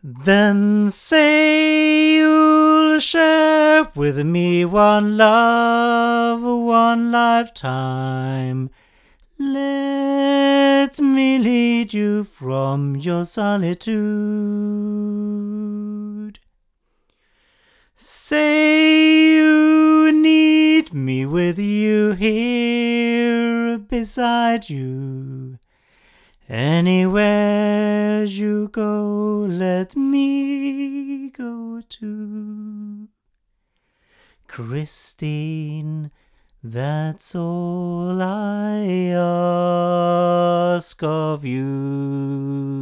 Then say you'll share with me one love, one lifetime. Let me lead you from your solitude. Say you need me with you here beside you. Anywhere you go, let me go too. Christine, that's all I ask of you.